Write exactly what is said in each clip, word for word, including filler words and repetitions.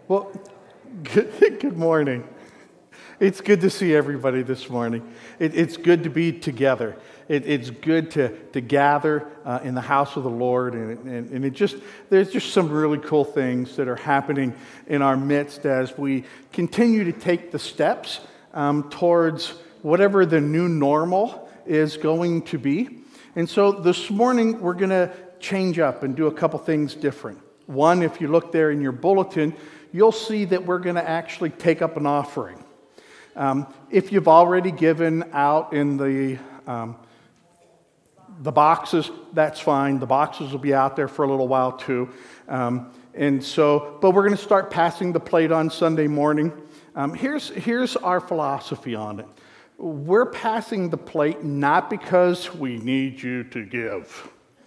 Well, good, good morning. It's good to see everybody this morning. It, it's good to be together. It, it's good to, to gather uh, in the house of the Lord, and, and, and it just there's just some really cool things that are happening in our midst as we continue to take the steps um, towards whatever the new normal is going to be. And so this morning we're going to change up and do a couple things different. One, if you look there in your bulletin, you'll see that we're going to actually take up an offering. Um, if you've already given out in the um, the boxes, that's fine. The boxes will be out there for a little while too. Um, and so, but we're going to start passing the plate on Sunday morning. Um, here's here's our philosophy on it. We're passing the plate not because we need you to give.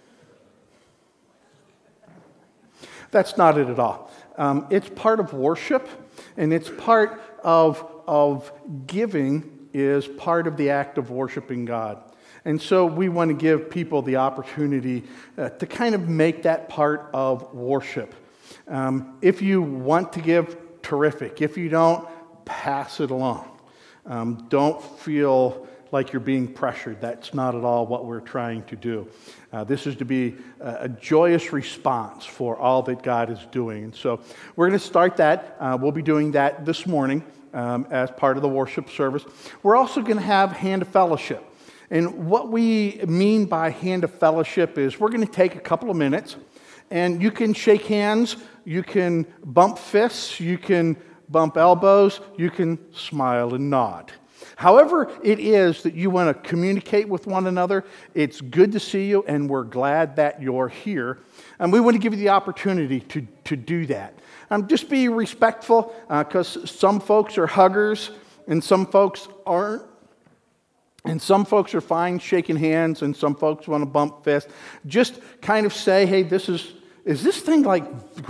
That's not it at all. Um, it's part of worship, and it's part of, of giving is part of the act of worshiping God. And so we want to give people the opportunity uh, to kind of make that part of worship. Um, if you want to give, terrific. If you don't, pass it along. Um, don't feel like you're being pressured. That's not at all what we're trying to do. Uh, this is to be a, a joyous response for all that God is doing. And so we're going to start that. Uh, we'll be doing that this morning um, as part of the worship service. We're also going to have Hand of Fellowship. And what we mean by Hand of Fellowship is we're going to take a couple of minutes, and you can shake hands, you can bump fists, you can bump elbows, you can smile and nod. However it is that you want to communicate with one another, it's good to see you, and we're glad that you're here. And we want to give you the opportunity to, to do that. Um, just be respectful, because uh, some folks are huggers, and some folks aren't. And some folks are fine shaking hands, and some folks want to bump fists. Just kind of say, hey, this is, is this thing like...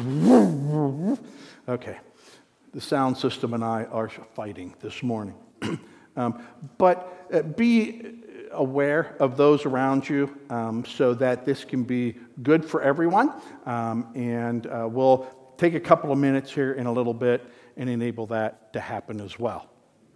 Okay, the sound system and I are fighting this morning. Um, but uh, be aware of those around you um, so that this can be good for everyone. Um, and uh, we'll take a couple of minutes here in a little bit and enable that to happen as well.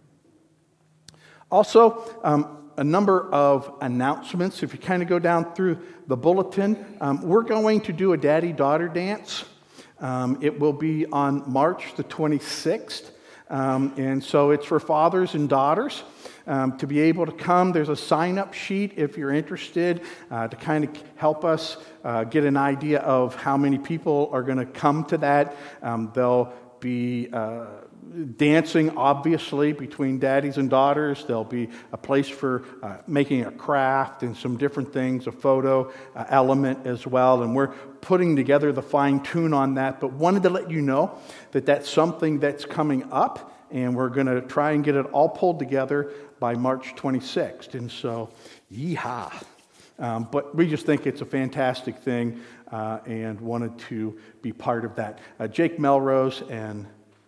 Also, um, a number of announcements. If you kind of go down through the bulletin, um, we're going to do a daddy-daughter dance. Um, it will be on March the twenty-sixth. Um, and so it's for fathers and daughters um, to be able to come. There's a sign-up sheet if you're interested uh, to kind of help us uh, get an idea of how many people are going to come to that. Um, there'll be uh, dancing, obviously, between daddies and daughters. There'll be a place for uh, making a craft and some different things, a photo uh, element as well. And we're putting together the fine tune on that, but wanted to let you know that that's something that's coming up, and we're going to try and get it all pulled together by March twenty-sixth. And so, yeehaw. Um, but we just think it's a fantastic thing uh, and wanted to be part of that. Uh, Jake Melrose and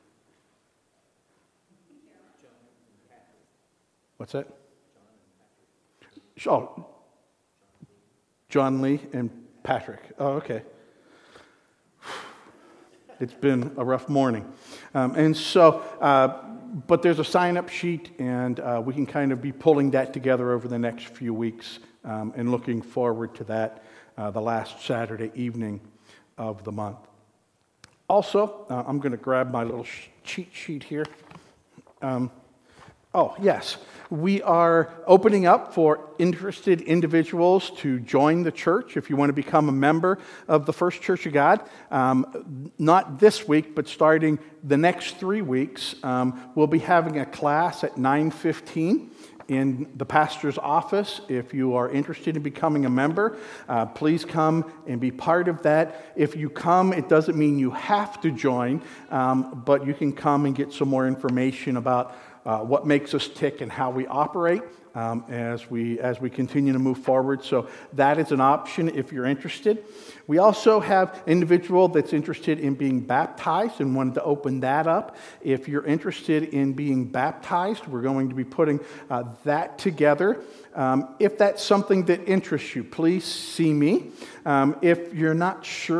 What's that? Oh, John Lee and Patrick. Oh, okay. It's been a rough morning. Um, and so, uh, but there's a sign-up sheet, and uh, we can kind of be pulling that together over the next few weeks um, and looking forward to that uh, the last Saturday evening of the month. Also, uh, I'm going to grab my little cheat sheet here. Um, oh, yes. We are opening up for interested individuals to join the church if you want to become a member of the First Church of God. Um, not this week, but starting the next three weeks, um, we'll be having a class at nine fifteen in the pastor's office. If you are interested in becoming a member, uh, please come and be part of that. If you come, it doesn't mean you have to join, um, but you can come and get some more information about Uh, what makes us tick and how we operate um, as we as we continue to move forward. So that is an option if you're interested. We also have an individual that's interested in being baptized and wanted to open that up. If you're interested in being baptized, we're going to be putting uh, that together. Um, if that's something that interests you, please see me. Um, if you're not sure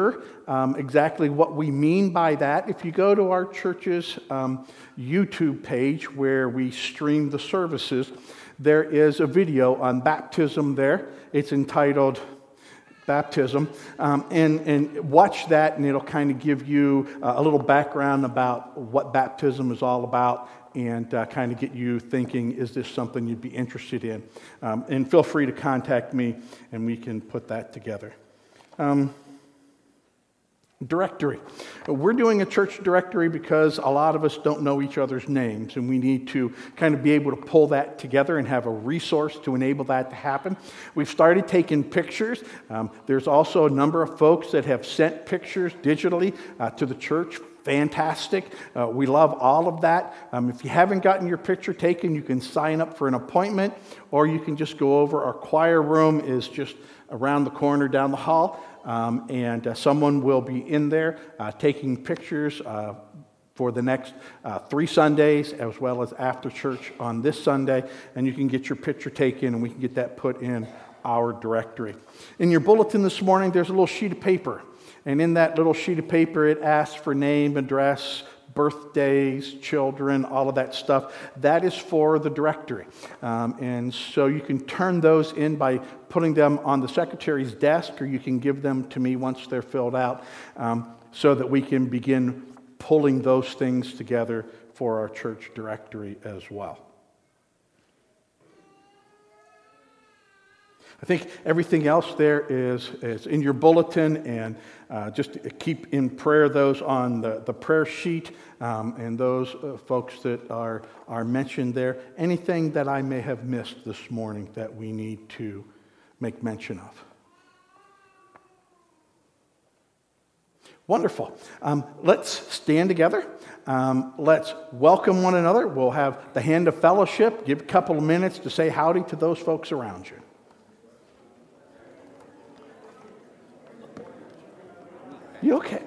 um, exactly what we mean by that, if you go to our church's um, YouTube page where we stream the services, there is a video on baptism there. It's entitled Baptism, um, and, and watch that, and it'll kind of give you uh, a little background about what baptism is all about, and uh, kind of get you thinking, is this something you'd be interested in? Um, and feel free to contact me, and we can put that together. Um, Directory. We're doing a church directory because a lot of us don't know each other's names, and we need to kind of be able to pull that together and have a resource to enable that to happen. We've started taking pictures. Um, there's also a number of folks that have sent pictures digitally uh, to the church. Fantastic. Uh, we love all of that. Um, if you haven't gotten your picture taken, you can sign up for an appointment, or you can just go over. Our choir room is just around the corner down the hall. Um, and uh, someone will be in there uh, taking pictures uh, for the next uh, three Sundays, as well as after church on this Sunday, and you can get your picture taken, and we can get that put in our directory. In your bulletin this morning, there's a little sheet of paper, and in that little sheet of paper, it asks for name, address, birthdays, children, all of that stuff. That is for the directory. Um, and so you can turn those in by putting them on the secretary's desk, or you can give them to me once they're filled out, um, so that we can begin pulling those things together for our church directory as well. I think everything else there is, is in your bulletin, and uh, just keep in prayer those on the, the prayer sheet um, and those uh, folks that are, are mentioned there. Anything that I may have missed this morning that we need to make mention of. Wonderful. Um, let's stand together. Um, let's welcome one another. We'll have the hand of fellowship. Give a couple of minutes to say howdy to those folks around you. You okay?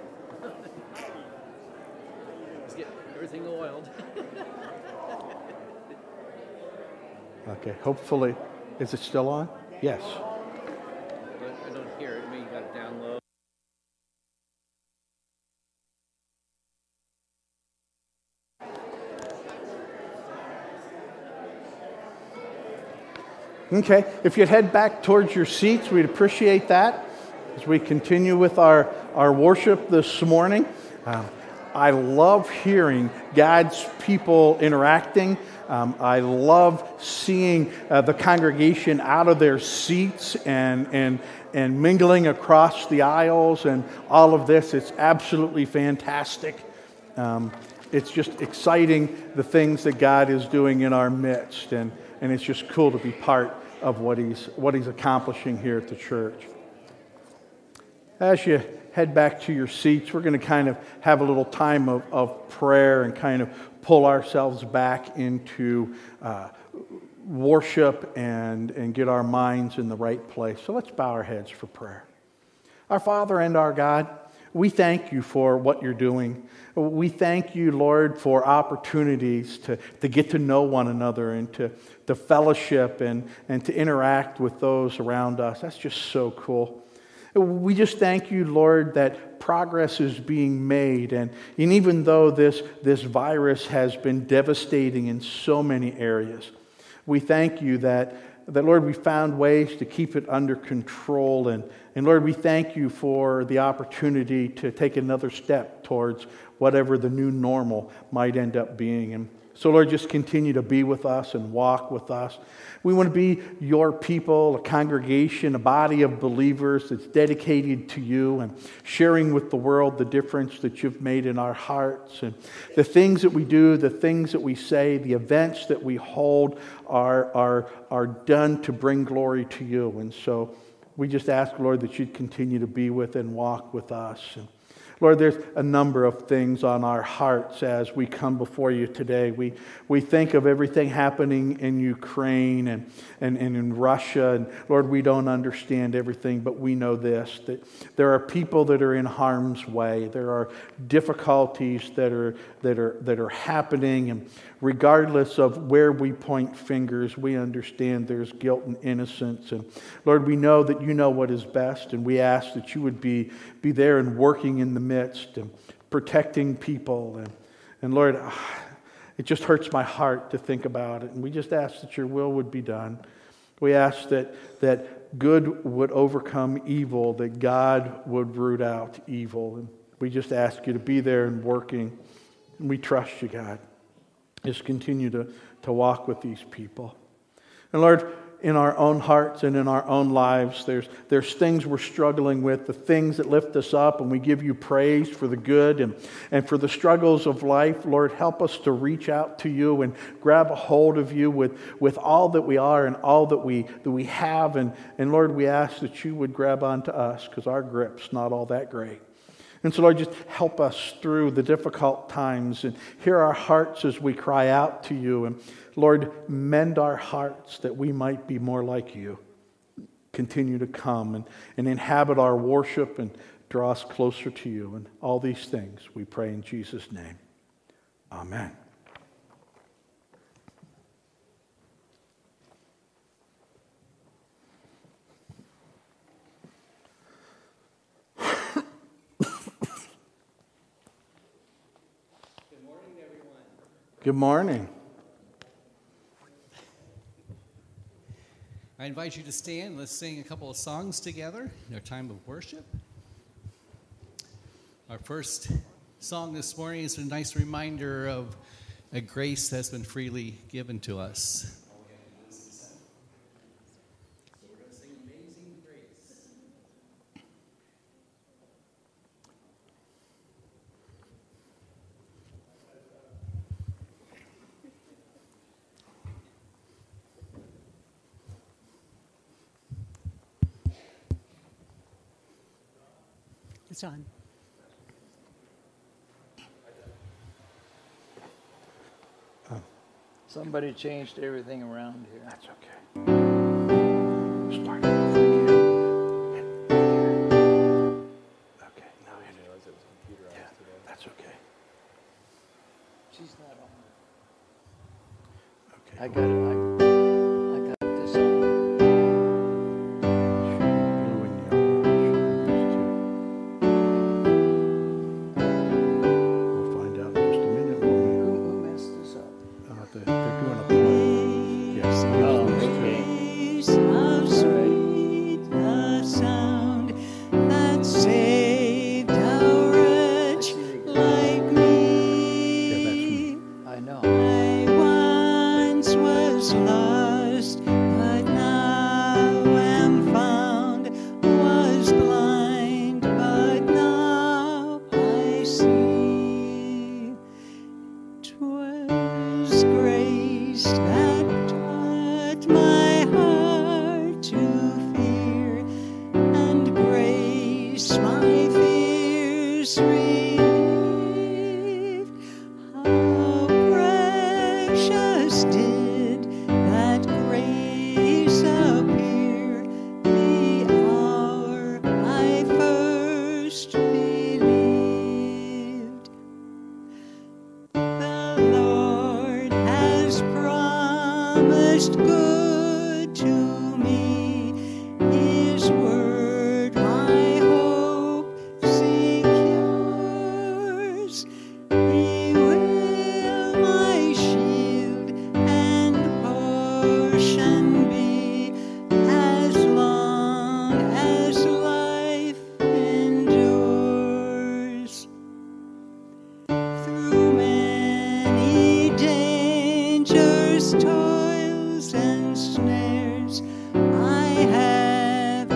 Let's get everything oiled. Okay, hopefully. Is it still on? Yes. I don't hear it. Maybe you got it down low. Okay, if you'd head back towards your seats, we'd appreciate that as we continue with our, our worship this morning. Um, I love hearing God's people interacting. Um, I love seeing uh, the congregation out of their seats and, and, and mingling across the aisles and all of this. It's absolutely fantastic. Um, it's just exciting, the things that God is doing in our midst. And, and it's just cool to be part of what he's, what he's accomplishing here at the church. As you head back to your seats, we're going to kind of have a little time of, of prayer and kind of pull ourselves back into uh, worship and, and get our minds in the right place. So let's bow our heads for prayer. Our Father and our God, we thank you for what you're doing. We thank you, Lord, for opportunities to, to get to know one another and to, to fellowship and, and to interact with those around us. That's just so cool. We just thank you, Lord, that progress is being made. And, and even though this, this virus has been devastating in so many areas, we thank you that, that, Lord, we found ways to keep it under control. And, and Lord, we thank you for the opportunity to take another step towards whatever the new normal might end up being. And so, Lord, just continue to be with us and walk with us. We want to be your people, a congregation, a body of believers that's dedicated to you and sharing with the world the difference that you've made in our hearts. And the things that we do, the things that we say, the events that we hold are, are, are done to bring glory to you. And so we just ask, Lord, that you'd continue to be with and walk with us. And Lord, there's a number of things on our hearts as we come before you today. We we think of everything happening in Ukraine and, and, and in Russia. And Lord, we don't understand everything, but we know this, that there are people that are in harm's way. There are difficulties that are that are that are happening, and regardless of where we point fingers, we understand there's guilt and innocence. And Lord, we know that you know what is best, and we ask that you would be, be there and working in the midst and protecting people. And, and Lord, it just hurts my heart to think about it. And we just ask that your will would be done. We ask that, that good would overcome evil, that God would root out evil. And we just ask you to be there and working. And we trust you, God. Just continue to, to walk with these people. And Lord, in our own hearts and in our own lives, there's, there's things we're struggling with, the things that lift us up, and we give you praise for the good and, and for the struggles of life. Lord, help us to reach out to you and grab a hold of you with, with all that we are and all that we, that we have. And, and Lord, we ask that you would grab onto us, because our grip's not all that great. And so, Lord, just help us through the difficult times and hear our hearts as we cry out to you. And Lord, mend our hearts that we might be more like you. Continue to come and, and inhabit our worship and draw us closer to you. And all these things we pray in Jesus' name. Amen. Good morning. I invite you to stand. Let's sing a couple of songs together in our time of worship. Our first song this morning is a nice reminder of a grace that's been freely given to us. So we're going to sing Amazing Grace. It's on. Oh. Somebody changed everything around here. That's okay. Start it over again. Okay, now hit it. Yeah, that's okay. She's not on. Okay. I got it. I, I got this on. Blue and yellow. We'll find out in just a minute. Who, When we, who messed this up? uh, they're, they're doing a play. Yes. Oh, these two. okay. How sweet the sound that saved a wretch like me. Yeah, that's me. I know. I once was lost, but now am found. Was blind, but now I see. 'Twas grace that taught my heart to fear, and grace my fears relieved. How precious did that grace appear the hour I first believed. The Lord has promised good to me. His word my hope secures. He will my shield and portion be as long as life endures. Through many dangers, toils, and snares, I have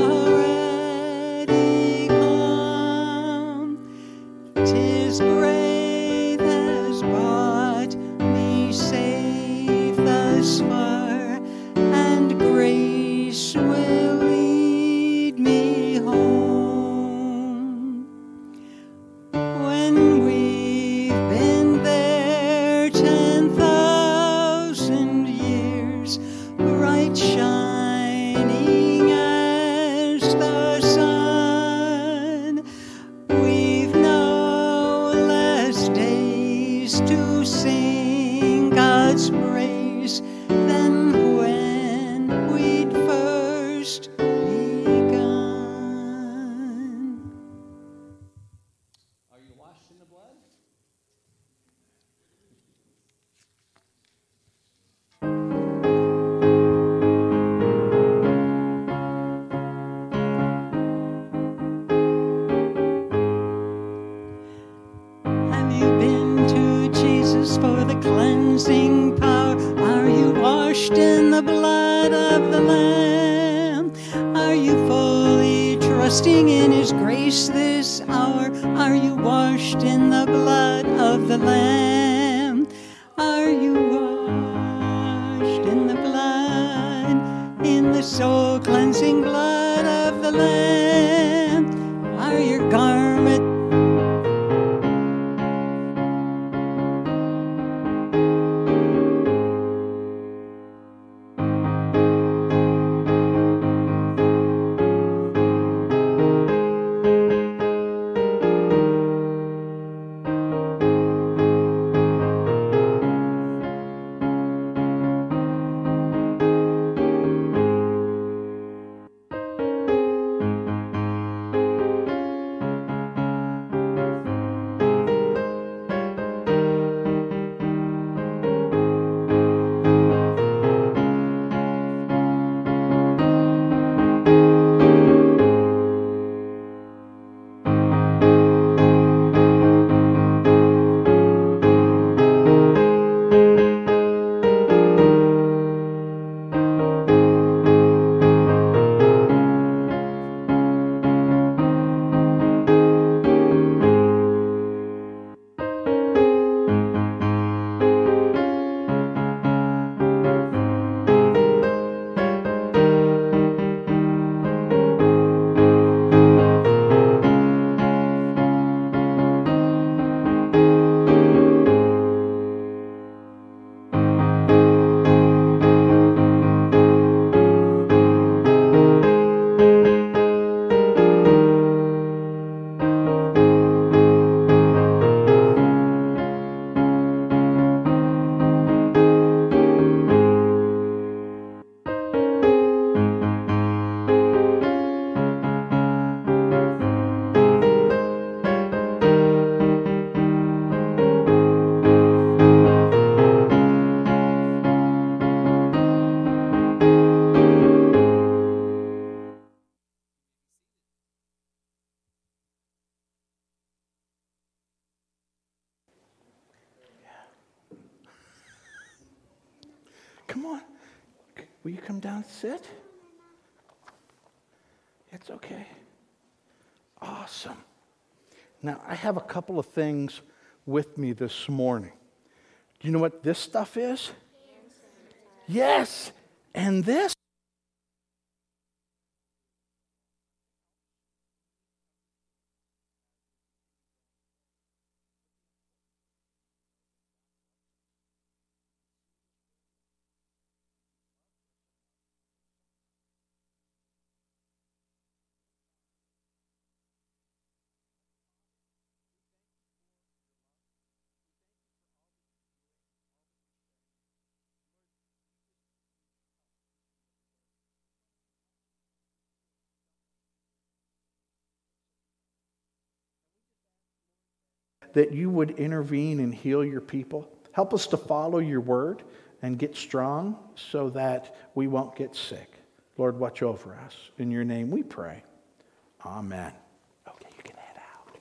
already come. 'Tis grace has brought me safe thus far, and grace will lead me home. us to sing God's praise than when we'd first begun. Are you washed in the blood? Have you been to Jesus for the cleansing power? Are you washed in the blood of the Lamb? Are you fully trusting in His grace this hour? Are you washed in the blood of the Lamb? Are you washed in the blood, in the soul cleansing blood of the Lamb? Are your garments Come on. Will you come down and sit? It's okay. Awesome. Now, I have a couple of things with me this morning. Do you know what this stuff is? Yes. And this? That you would intervene and heal your people. Help us to follow your word and get strong so that we won't get sick. Lord, watch over us. In your name we pray. Amen. Okay, you can head out.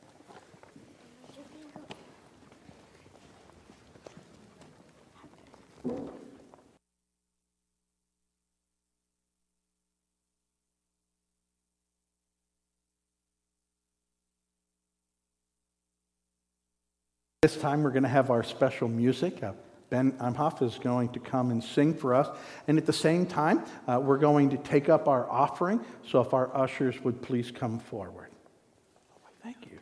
This time we're going to have our special music. Uh, Ben Imhoff is going to come and sing for us. And at the same time, uh, we're going to take up our offering. So if our ushers would please come forward. Thank you.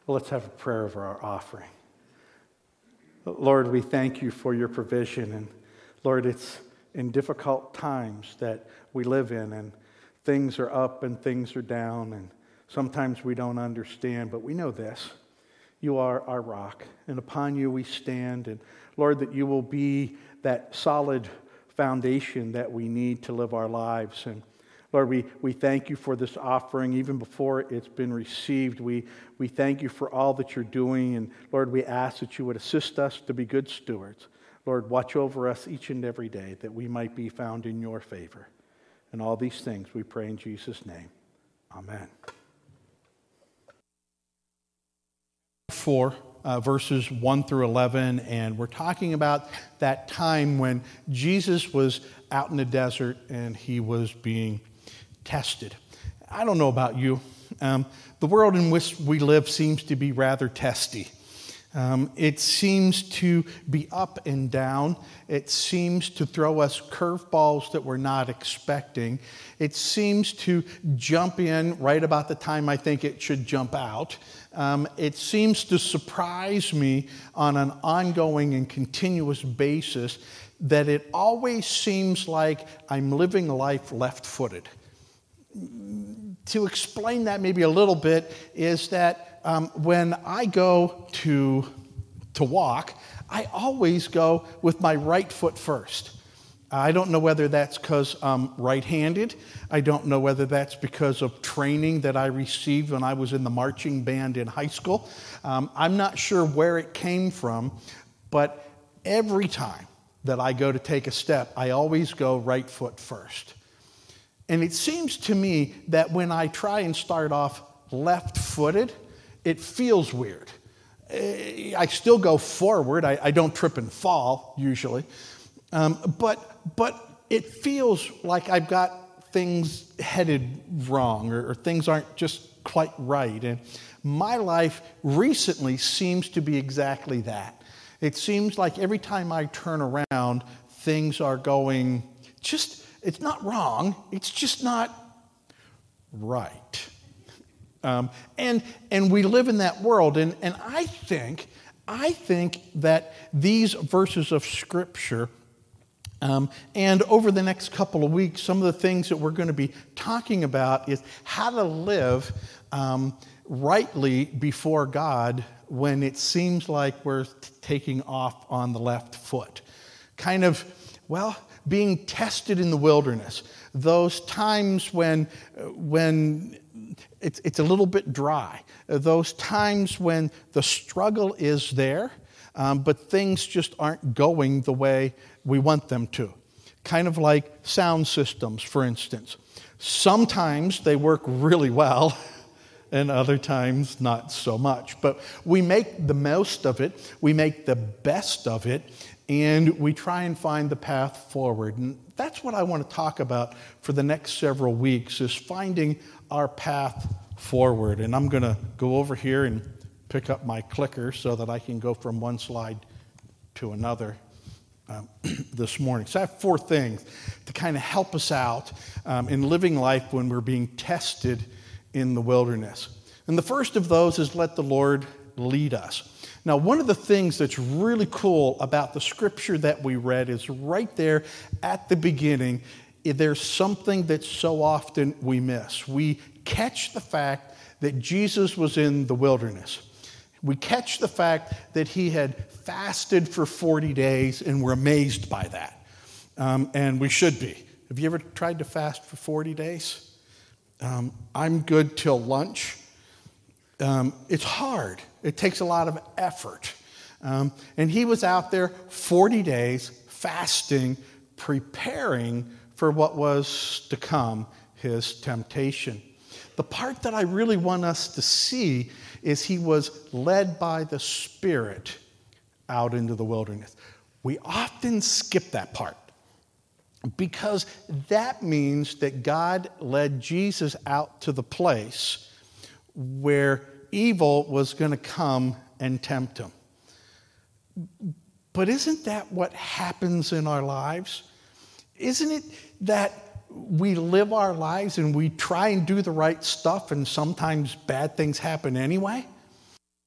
Well, let's have a prayer over our offering. Lord, we thank you for your provision. And Lord, it's in difficult times that we live in, and things are up and things are down, and sometimes we don't understand, but we know this. You are our rock, and upon you we stand. And Lord, that you will be that solid foundation that we need to live our lives. And Lord, we, we thank you for this offering. Even before it's been received, we, we thank you for all that you're doing. And Lord, we ask that you would assist us to be good stewards. Lord, watch over us each and every day that we might be found in your favor. And all these things we pray in Jesus' name. Amen. Four. Uh, verses one through eleven, and we're talking about that time when Jesus was out in the desert and he was being tested. I don't know about you. Um, the world in which we live seems to be rather testy. Um, it seems to be up and down. It seems to throw us curveballs that we're not expecting. It seems to jump in right about the time I think it should jump out. Um, it seems to surprise me on an ongoing and continuous basis that it always seems like I'm living life left-footed. To explain that maybe a little bit is that um, when I go to, to walk, I always go with my right foot first. I don't know whether that's because I'm right-handed. I don't know whether that's because of training that I received when I was in the marching band in high school. Um, I'm not sure where it came from, but every time that I go to take a step, I always go right foot first. And it seems to me that when I try and start off left-footed, it feels weird. I still go forward. I, I don't trip and fall, usually. Um, but but it feels like I've got things headed wrong, or, or things aren't just quite right. And my life recently seems to be exactly that. It seems like every time I turn around, things are going just, it's not wrong, it's just not right. Um, and and we live in that world, and, and I think, I think that these verses of Scripture Um, and over the next couple of weeks, some of the things that we're going to be talking about is how to live um, rightly before God when it seems like we're t- taking off on the left foot. Kind of, well, being tested in the wilderness. Those times when, when it's, it's a little bit dry. Those times when the struggle is there, um, but things just aren't going the way we want them to. Kind of like sound systems, for instance. Sometimes they work really well, and other times not so much. But we make the most of it, we make the best of it, and we try and find the path forward. And that's what I want to talk about for the next several weeks, is finding our path forward. And I'm going to go over here and pick up my clicker so that I can go from one slide to another. Um, this morning. So I have four things to kind of help us out um, in living life when we're being tested in the wilderness. And the first of those is let the Lord lead us. Now, one of the things that's really cool about the scripture that we read is right there at the beginning, there's something that so often we miss. We catch the fact that Jesus was in the wilderness. We catch the fact that he had fasted for forty days, and we're amazed by that. Um, and we should be. Have you ever tried to fast for forty days? Um, I'm good till lunch. Um, it's hard. It takes a lot of effort. Um, and he was out there forty days fasting, preparing for what was to come, his temptation. The part that I really want us to see is he was led by the Spirit out into the wilderness. We often skip that part because that means that God led Jesus out to the place where evil was going to come and tempt him. But isn't that what happens in our lives? Isn't it that we live our lives and we try and do the right stuff, and sometimes bad things happen anyway?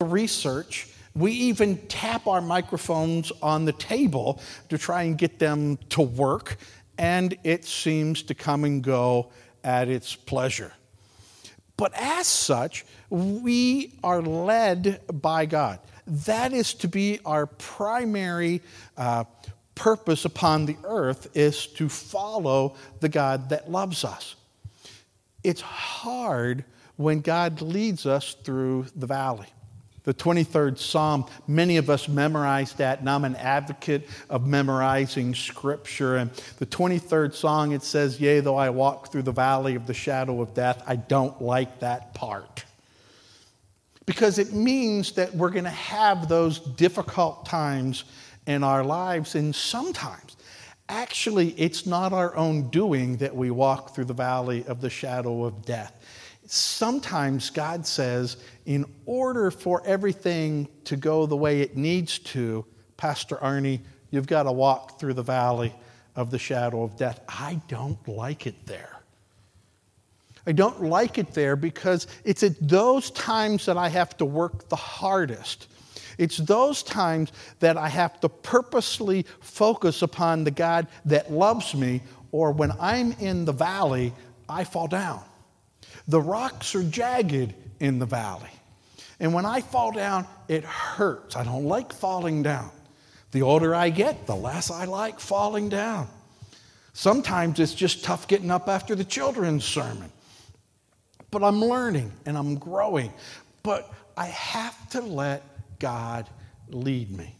research. We even tap our microphones on the table to try and get them to work, and it seems to come and go at its pleasure. But as such, we are led by God. That is to be our primary uh, purpose upon the earth, is to follow the God that loves us. It's hard when God leads us through the valley. The twenty-third Psalm, many of us memorized that, and I'm an advocate of memorizing Scripture. And the twenty-third song, it says, "Yea, though I walk through the valley of the shadow of death," I don't like that part. Because it means that we're going to have those difficult times in our lives, and sometimes, actually, it's not our own doing that we walk through the valley of the shadow of death. Sometimes God says, in order for everything to go the way it needs to, Pastor Arnie, you've got to walk through the valley of the shadow of death. I don't like it there. I don't like it there because it's at those times that I have to work the hardest. It's those times that I have to purposely focus upon the God that loves me, or when I'm in the valley, I fall down. The rocks are jagged in the valley. And when I fall down, it hurts. I don't like falling down. The older I get, the less I like falling down. Sometimes it's just tough getting up after the children's sermon. But I'm learning and I'm growing. But I have to let God lead me.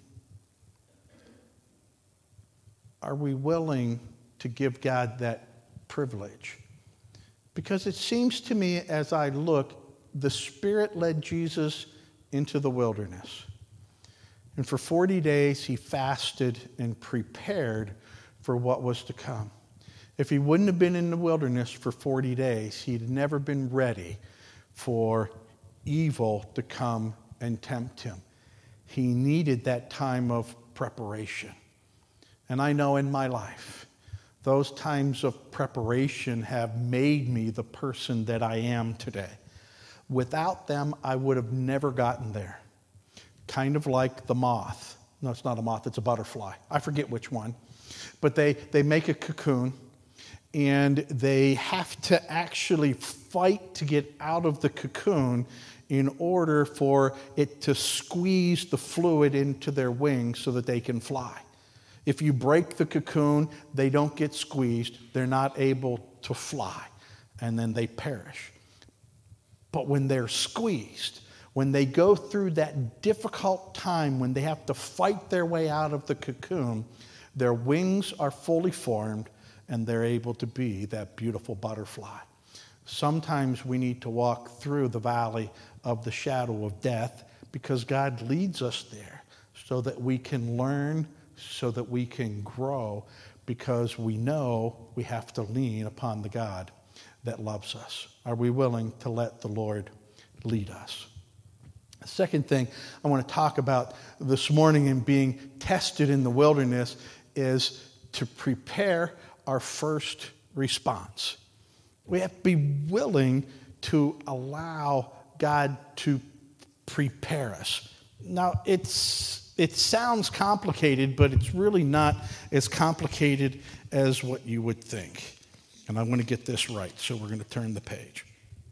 Are we willing to give God that privilege? Because it seems to me as I look, the Spirit led Jesus into the wilderness. And for forty days, he fasted and prepared for what was to come. If he wouldn't have been in the wilderness for forty days, he'd never been ready for evil to come and tempt him. He needed that time of preparation. And I know in my life, those times of preparation have made me the person that I am today. Without them, I would have never gotten there. Kind of like the moth. No, it's not a moth, it's a butterfly. I forget which one. But they, they make a cocoon, and they have to actually fight to get out of the cocoon in order for it to squeeze the fluid into their wings so that they can fly. If you break the cocoon, they don't get squeezed. They're not able to fly, and then they perish. But when they're squeezed, when they go through that difficult time, when they have to fight their way out of the cocoon, their wings are fully formed, and they're able to be that beautiful butterfly. Sometimes we need to walk through the valley of the shadow of death because God leads us there so that we can learn, so that we can grow, because we know we have to lean upon the God that loves us. Are we willing to let the Lord lead us? The second thing I want to talk about this morning in being tested in the wilderness is to prepare our first response. We have to be willing to allow God to prepare us. Now, it's it sounds complicated, but it's really not as complicated as what you would think. And I want to get this right, so we're going to turn the page.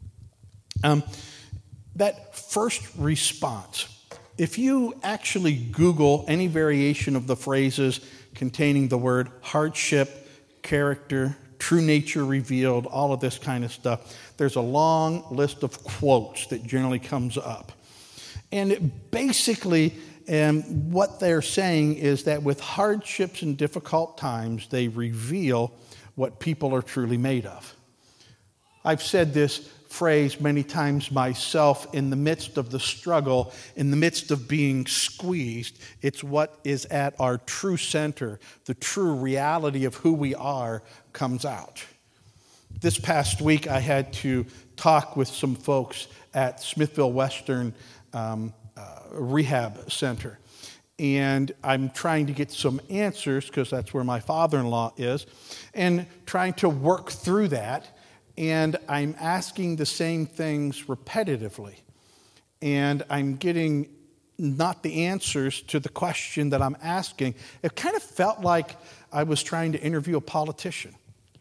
Um, that first response, if you actually Google any variation of the phrases containing the word hardship, character, true nature revealed, all of this kind of stuff, there's a long list of quotes that generally comes up. And basically, um, what they're saying is that with hardships and difficult times, they reveal what people are truly made of. I've said this phrase many times myself. In the midst of the struggle, in the midst of being squeezed, it's what is at our true center, the true reality of who we are comes out. This past week, I had to talk with some folks at Smithville Western um, uh, Rehab Center. And I'm trying to get some answers, because that's where my father-in-law is, and trying to work through that. And I'm asking the same things repetitively. and I'm getting not the answers to the question that I'm asking. It kind of felt like I was trying to interview a politician.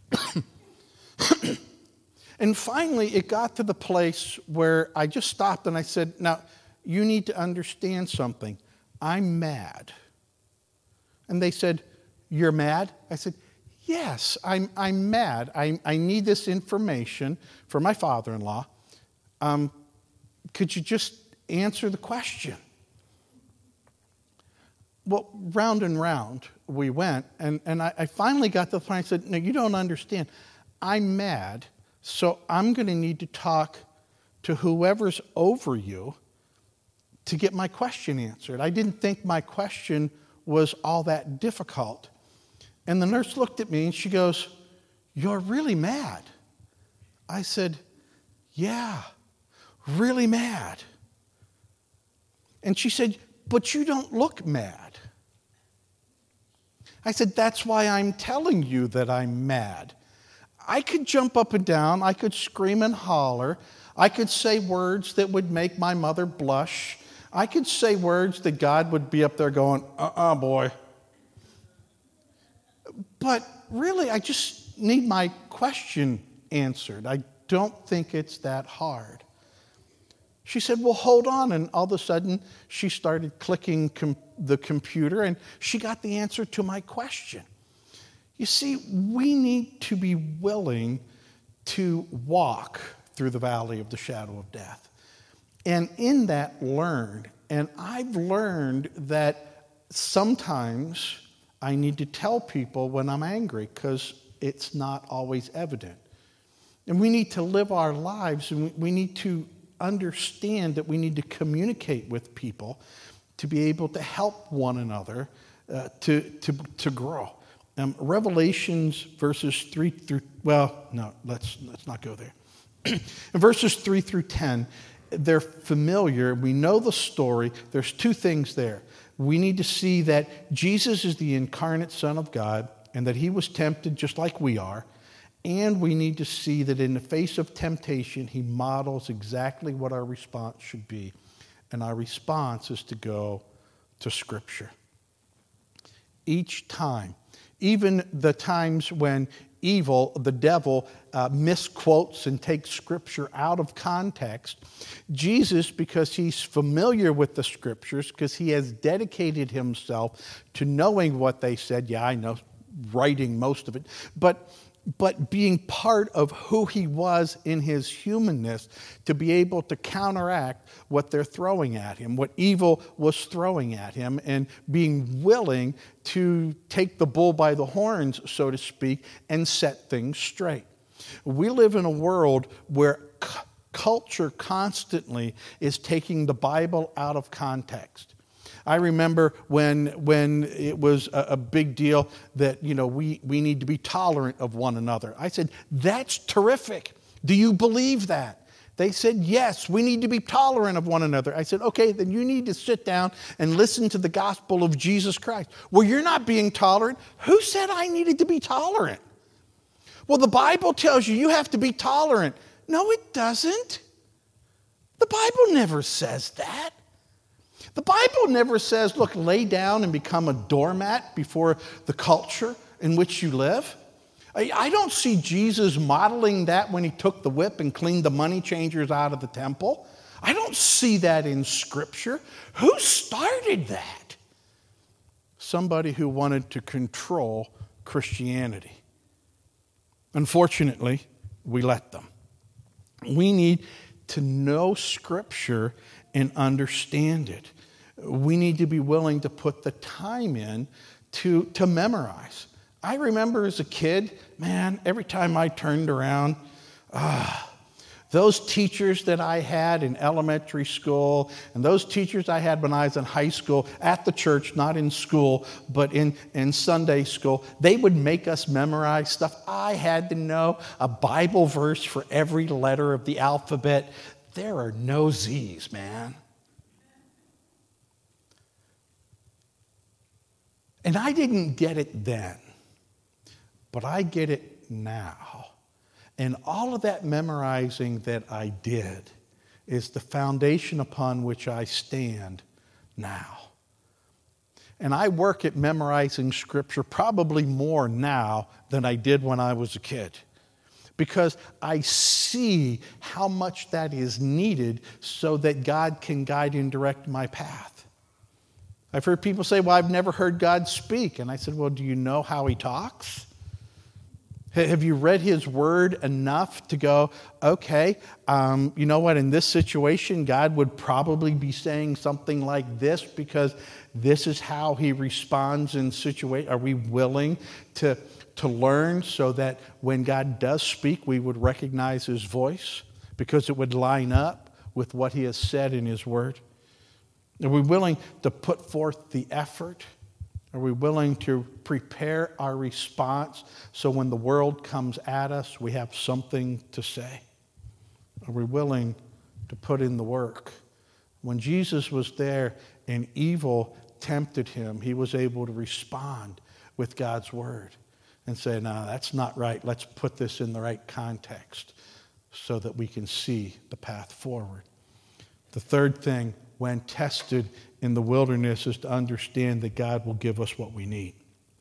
And finally, it got to the place where I just stopped and I said, now, you need to understand something. I'm mad. And they said, you're mad? I said, yes, I'm, I'm mad. I, I need this information for my father-in-law. Um, could you just answer the question? Well, round and round we went, and, and I, I finally got to the point I said, no, you don't understand. I'm mad, so I'm going to need to talk to whoever's over you to get my question answered. I didn't think my question was all that difficult. And the nurse looked at me and she goes, you're really mad. I said, yeah, really mad. And she said, but you don't look mad. I said, that's why I'm telling you that I'm mad. I could jump up and down, I could scream and holler, I could say words that would make my mother blush, I could say words that God would be up there going, uh-uh, boy. But really, I just need my question answered. I don't think it's that hard. She said, well, hold on. And all of a sudden, she started clicking com- the computer, and she got the answer to my question. You see, we need to be willing to walk through the valley of the shadow of death. And in that, learn. And I've learned that sometimes I need to tell people when I'm angry because it's not always evident. And we need to live our lives, and we need to understand that we need to communicate with people to be able to help one another uh, to, to, to grow. Um, Revelations verses three through, well, no, let's, let's not go there. In verses three through ten, they're familiar. We know the story. There's two things there. We need to see that Jesus is the incarnate Son of God and that he was tempted just like we are. And we need to see that in the face of temptation, he models exactly what our response should be. And our response is to go to Scripture. Each time, even the times when evil, the devil, uh, misquotes and takes Scripture out of context, Jesus, because he's familiar with the Scriptures, because he has dedicated himself to knowing what they said, yeah, I know, writing most of it, but but being part of who he was in his humanness to be able to counteract what they're throwing at him, what evil was throwing at him, and being willing to take the bull by the horns, so to speak, and set things straight. We live in a world where c- culture constantly is taking the Bible out of context. I remember when when it was a, a big deal that, you know, we, we need to be tolerant of one another. I said, that's terrific. Do you believe that? They said, yes, we need to be tolerant of one another. I said, okay, then you need to sit down and listen to the gospel of Jesus Christ. Well, you're not being tolerant. Who said I needed to be tolerant? Well, the Bible tells you you have to be tolerant. No, it doesn't. The Bible never says that. The Bible never says, look, lay down and become a doormat before the culture in which you live. I, I don't see Jesus modeling that when he took the whip and cleaned the money changers out of the temple. I don't see that in Scripture. Who started that? Somebody who wanted to control Christianity. Unfortunately, we let them. We need to know Scripture and understand it. We need to be willing to put the time in to, to memorize. I remember as a kid, man, every time I turned around, ah, those teachers that I had in elementary school and those teachers I had when I was in high school, at the church, not in school, but in, in Sunday school, they would make us memorize stuff. I had to know a Bible verse for every letter of the alphabet. There are no Z's, man. And I didn't get it then, but I get it now. And all of that memorizing that I did is the foundation upon which I stand now. And I work at memorizing Scripture probably more now than I did when I was a kid, because I see how much that is needed so that God can guide and direct my path. I've heard people say, well, I've never heard God speak. And I said, well, do you know how he talks? Have you read his word enough to go, okay, um, you know what, in this situation, God would probably be saying something like this because this is how he responds in situations. Are we willing to, to learn so that when God does speak, we would recognize his voice because it would line up with what he has said in his word? Are we willing to put forth the effort? Are we willing to prepare our response so when the world comes at us, we have something to say? Are we willing to put in the work? When Jesus was there and evil tempted him, he was able to respond with God's word and say, no, that's not right. Let's put this in the right context so that we can see the path forward. The third thing, when tested in the wilderness, is to understand that God will give us what we need.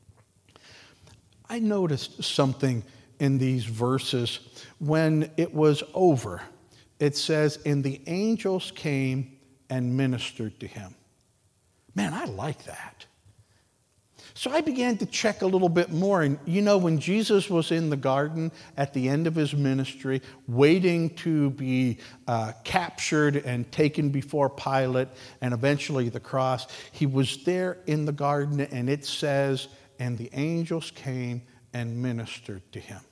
I noticed something in these verses. When it was over, it says, and the angels came and ministered to him. Man, I like that. So I began to check a little bit more. And you know, when Jesus was in the garden at the end of his ministry, waiting to be uh, captured and taken before Pilate and eventually the cross, he was there in the garden, and it says, and the angels came and ministered to him.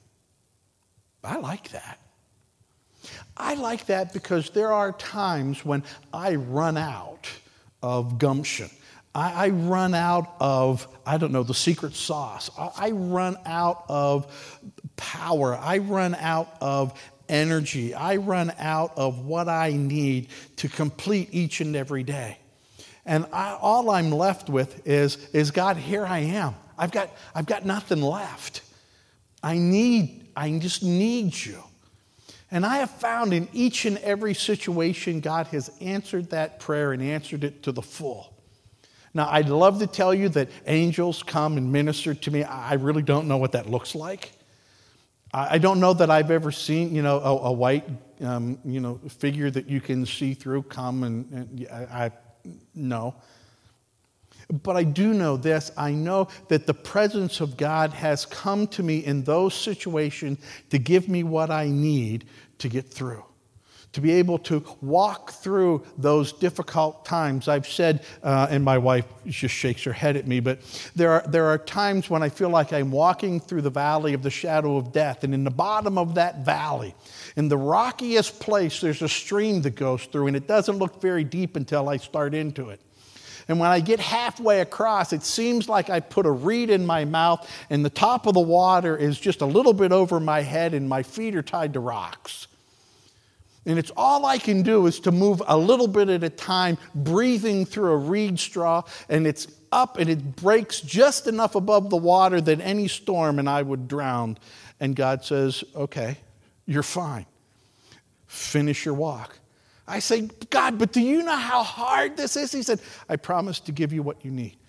I like that. I like that because there are times when I run out of gumption. I, I run out of, I don't know, the secret sauce. I, I run out of power. I run out of energy. I run out of what I need to complete each and every day. And I, all I'm left with is, is God, here I am. I've got, I've got nothing left. I need, I just need you. And I have found in each and every situation, God has answered that prayer and answered it to the full. Now, I'd love to tell you that angels come and minister to me. I really don't know what that looks like. I don't know that I've ever seen, you know, a, a white, um, you know, figure that you can see through come and, and I, I no. But I do know this. I know that the presence of God has come to me in those situations to give me what I need to get through, to be able to walk through those difficult times. I've said, uh, and my wife just shakes her head at me, but there are, there are times when I feel like I'm walking through the valley of the shadow of death, and in the bottom of that valley, in the rockiest place, there's a stream that goes through, and it doesn't look very deep until I start into it. And when I get halfway across, it seems like I put a reed in my mouth and the top of the water is just a little bit over my head and my feet are tied to rocks. And it's all I can do is to move a little bit at a time, breathing through a reed straw, and it's up and it breaks just enough above the water that any storm and I would drown. And God says, okay, you're fine. Finish your walk. I say, God, but do you know how hard this is? He said, I promise to give you what you need.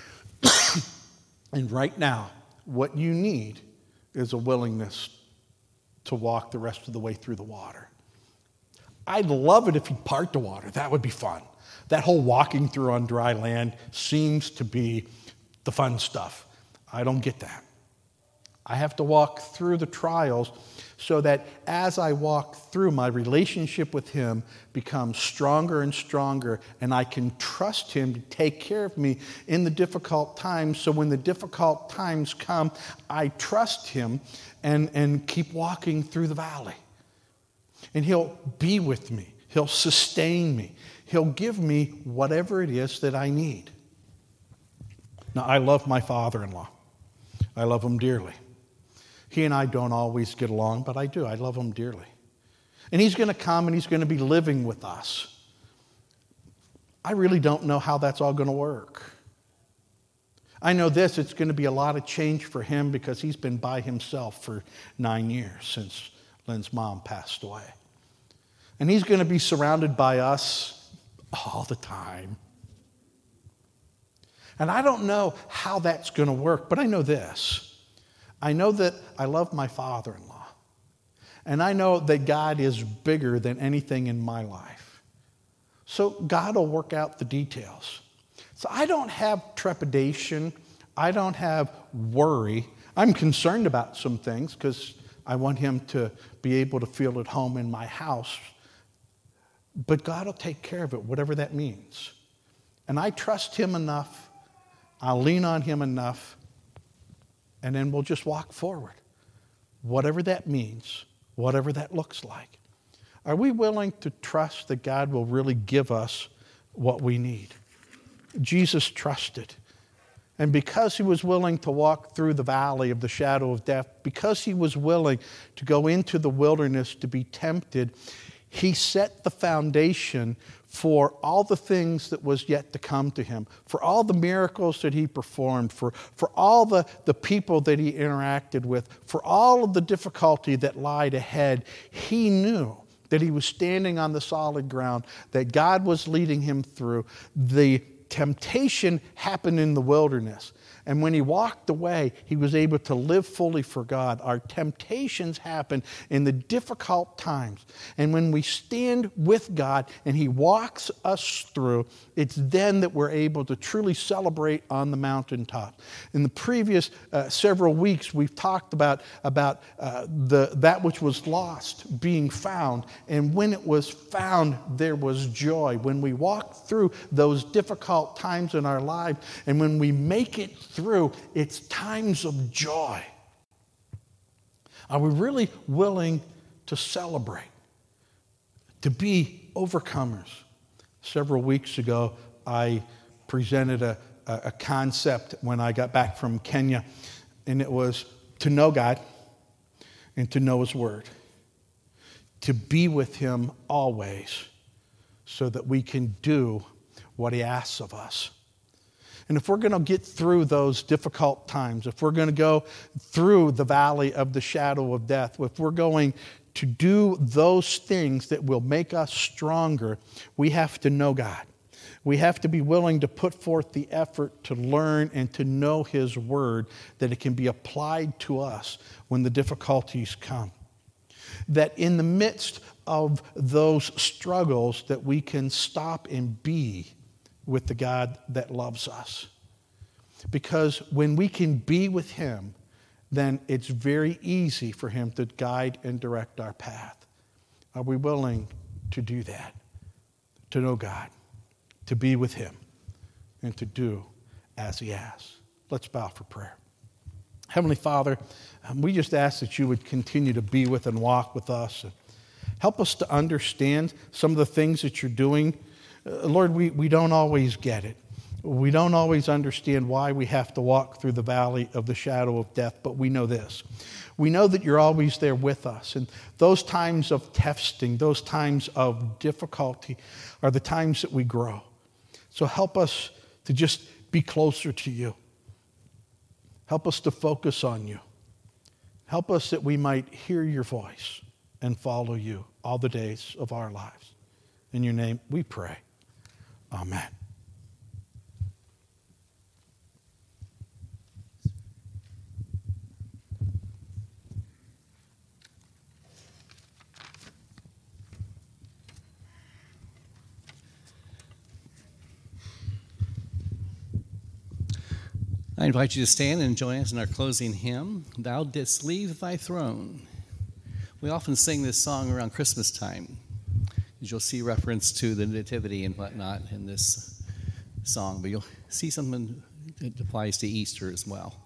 And right now, what you need is a willingness to walk the rest of the way through the water. I'd love it if he'd part the water. That would be fun. That whole walking through on dry land seems to be the fun stuff. I don't get that. I have to walk through the trials so that as I walk through, my relationship with him becomes stronger and stronger, and I can trust him to take care of me in the difficult times. So when the difficult times come, I trust him and, and keep walking through the valley. And he'll be with me. He'll sustain me. He'll give me whatever it is that I need. Now, I love my father-in-law. I love him dearly. He and I don't always get along, but I do. I love him dearly. And he's going to come and he's going to be living with us. I really don't know how that's all going to work. I know this, it's going to be a lot of change for him because he's been by himself for nine years since Lynn's mom passed away. And he's going to be surrounded by us all the time. And I don't know how that's going to work, but I know this. I know that I love my father-in-law. And I know that God is bigger than anything in my life. So God will work out the details. So I don't have trepidation. I don't have worry. I'm concerned about some things because I want him to be able to feel at home in my house. But God will take care of it, whatever that means. And I trust him enough. I'll lean on him enough. And then we'll just walk forward. Whatever that means, whatever that looks like. Are we willing to trust that God will really give us what we need? Jesus trusted. And because he was willing to walk through the valley of the shadow of death, because he was willing to go into the wilderness to be tempted, he set the foundation for all the things that was yet to come to him, for all the miracles that he performed, for, for all the, the people that he interacted with, for all of the difficulty that lied ahead. He knew that he was standing on the solid ground, that God was leading him through. The temptation happened in the wilderness. And when he walked away, he was able to live fully for God. Our temptations happen in the difficult times. And when we stand with God and he walks us through, it's then that we're able to truly celebrate on the mountaintop. In the previous uh, several weeks, we've talked about, about uh, the, that which was lost being found. And when it was found, there was joy. When we walk through those difficult times in our life, and when we make it through, it's times of joy. Are we really willing to celebrate, to be overcomers? Several weeks ago, I presented a, a concept when I got back from Kenya, and it was to know God and to know his word, to be with him always so that we can do what he asks of us. And if we're going to get through those difficult times, if we're going to go through the valley of the shadow of death, if we're going to do those things that will make us stronger, we have to know God. We have to be willing to put forth the effort to learn and to know his word, that it can be applied to us when the difficulties come. That in the midst of those struggles, that we can stop and be with the God that loves us. Because when we can be with him, then it's very easy for him to guide and direct our path. Are we willing to do that? To know God, to be with him, and to do as he asks. Let's bow for prayer. Heavenly Father, um, we just ask that you would continue to be with and walk with us. And help us to understand some of the things that you're doing. Uh, Lord, we, we don't always get it. We don't always understand why we have to walk through the valley of the shadow of death, but we know this. We know that you're always there with us. And those times of testing, those times of difficulty are the times that we grow. So help us to just be closer to you. Help us to focus on you. Help us that we might hear your voice and follow you all the days of our lives. In your name we pray. Amen. I invite you to stand and join us in our closing hymn, Thou Didst Leave Thy Throne. We often sing this song around Christmas time. You'll see reference to the nativity and whatnot in this song, but you'll see something that applies to Easter as well.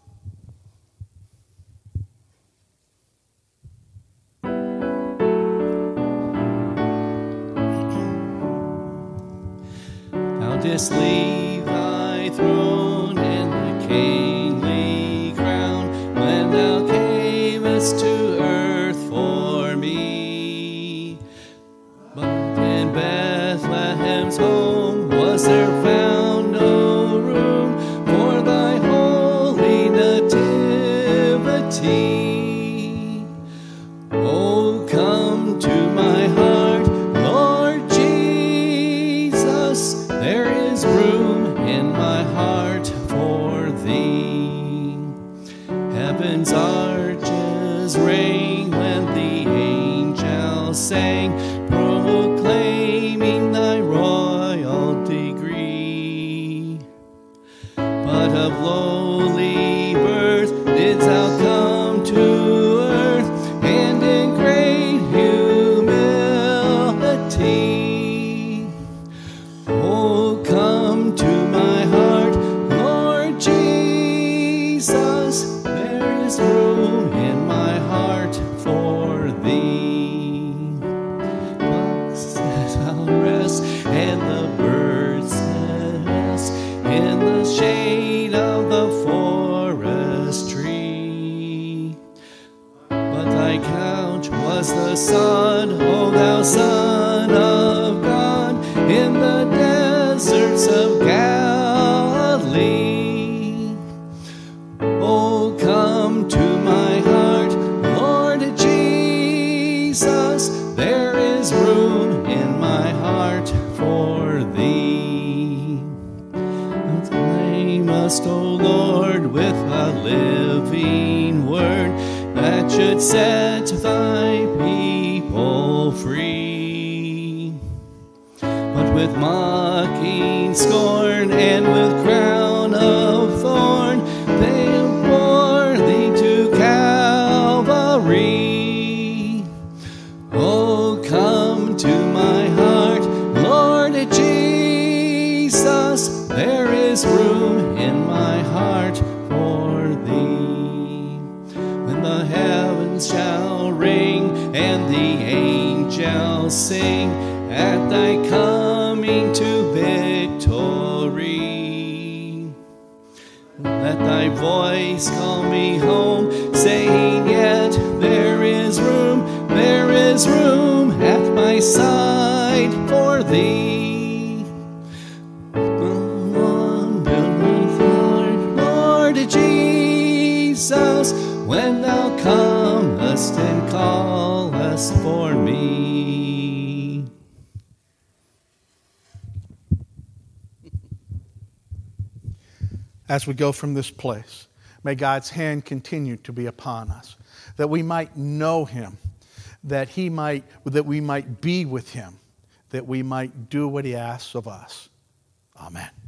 Thou didst leave thy throne and the kingly crown when thou camest to earth for me. But in Bethlehem's home was there found no room for thy holy nativity. Oh, come to my heart, heaven's arches rang when the angels sang, proclaiming thy royal degree. But of lowly birth didst thou come to earth, and in great humility. Oh, come to my heart, Lord Jesus, there is room in my heart for thee. Bugs shall rest, and the birds nest in the shade of the forest tree. But thy couch was the sun, O thou Son of God, in the deserts of Galilee. Oh, come to my heart, Lord Jesus, there is room in my heart for thee. Acclaim us, O Lord, with a living word that should set thy people free. But with mocking scorn and with crown of thorn, they bore thee to Calvary. Oh, come to my heart, Lord Jesus, there is room in my heart for thee. When the heavens shall ring and the angels sing at thy coming to victory, let thy voice call me home, saying, yet there is room, there is room at my side for thee. Lord Jesus, when thou comest and callest for me. As we go from this place, may God's hand continue to be upon us, that we might know him, that he might, that we might be with him, that we might do what he asks of us. Amen.